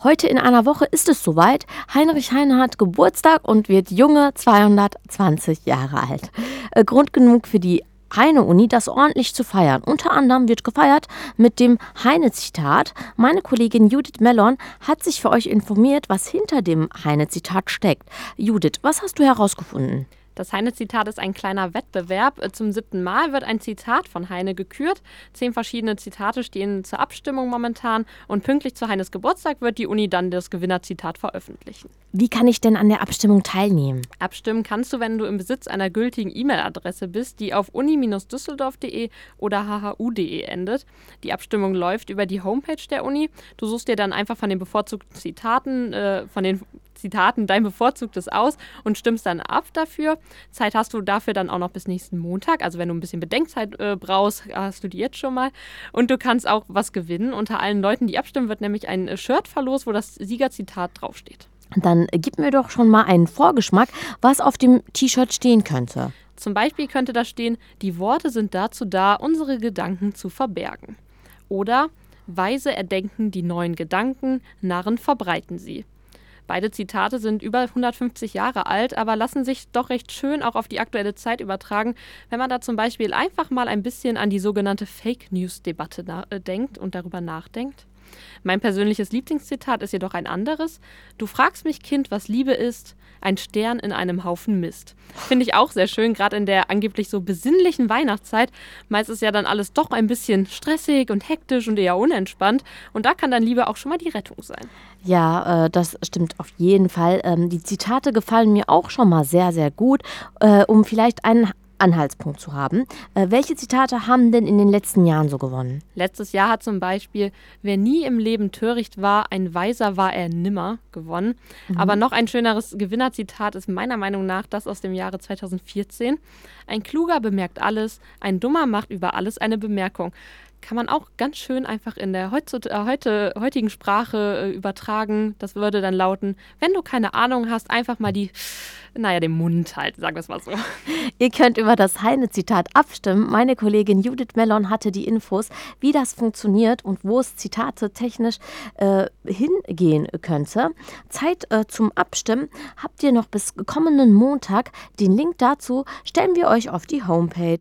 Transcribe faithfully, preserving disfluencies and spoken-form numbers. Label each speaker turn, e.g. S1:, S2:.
S1: Heute in einer Woche ist es soweit. Heinrich Heine hat Geburtstag und wird junge zweihundertzwanzig Jahre alt. Äh, Grund genug für die Heine-Uni, das ordentlich zu feiern. Unter anderem wird gefeiert mit dem Heine-Zitat. Meine Kollegin Judith Mellon hat sich für euch informiert, was hinter dem Heine-Zitat steckt. Judith, was hast du herausgefunden?
S2: Das Heine-Zitat ist ein kleiner Wettbewerb. Zum siebten Mal wird ein Zitat von Heine gekürt. Zehn verschiedene Zitate stehen zur Abstimmung momentan. Und pünktlich zu Heines Geburtstag wird die Uni dann das Gewinnerzitat veröffentlichen.
S1: Wie kann ich denn an der Abstimmung teilnehmen?
S2: Abstimmen kannst du, wenn du im Besitz einer gültigen E-Mail-Adresse bist, die auf uni Bindestrich düsseldorf punkt de oder h h u punkt de endet. Die Abstimmung läuft über die Homepage der Uni. Du suchst dir dann einfach von den bevorzugten Zitaten, äh, von den Zitaten dein bevorzugtes aus und stimmst dann ab dafür. Zeit hast du dafür dann auch noch bis nächsten Montag. Also wenn du ein bisschen Bedenkzeit äh, brauchst, hast du die jetzt schon mal. Und du kannst auch was gewinnen. Unter allen Leuten, die abstimmen, wird nämlich ein äh, Shirt verlost, wo das Siegerzitat draufsteht.
S1: Dann gib mir doch schon mal einen Vorgeschmack, was auf dem T-Shirt stehen könnte.
S2: Zum Beispiel könnte da stehen, die Worte sind dazu da, unsere Gedanken zu verbergen. Oder weise erdenken die neuen Gedanken, Narren verbreiten sie. Beide Zitate sind über hundertfünfzig Jahre alt, aber lassen sich doch recht schön auch auf die aktuelle Zeit übertragen, wenn man da zum Beispiel einfach mal ein bisschen an die sogenannte Fake-News-Debatte na- äh, denkt und darüber nachdenkt. Mein persönliches Lieblingszitat ist jedoch ein anderes. Du fragst mich, Kind, was Liebe ist, ein Stern in einem Haufen Mist. Finde ich auch sehr schön, gerade in der angeblich so besinnlichen Weihnachtszeit. Meist ist ja dann alles doch ein bisschen stressig und hektisch und eher unentspannt. Und da kann dann Liebe auch schon mal die Rettung sein.
S1: Ja, äh, das stimmt auf jeden Fall. Ähm, die Zitate gefallen mir auch schon mal sehr, sehr gut, äh, um vielleicht einen Anhaltspunkt zu haben. Äh, welche Zitate haben denn in den letzten Jahren so gewonnen?
S2: Letztes Jahr hat zum Beispiel Wer nie im Leben töricht war, ein Weiser war er nimmer gewonnen. Mhm. Aber noch ein schöneres Gewinnerzitat ist meiner Meinung nach das aus dem Jahre zweitausendvierzehn. Ein Kluger bemerkt alles, ein Dummer macht über alles eine Bemerkung. Kann man auch ganz schön einfach in der heutzu- äh, heute, heutigen Sprache äh, übertragen. Das würde dann lauten, wenn du keine Ahnung hast, einfach mal die, naja, den Mund halt, sagen wir es mal so.
S1: Ihr könnt über das Heine-Zitat abstimmen. Meine Kollegin Judith Mellon hatte die Infos, wie das funktioniert und wo es Zitate technisch äh, hingehen könnte. Zeit äh, zum Abstimmen habt ihr noch bis kommenden Montag. Den Link dazu stellen wir euch auf die Homepage.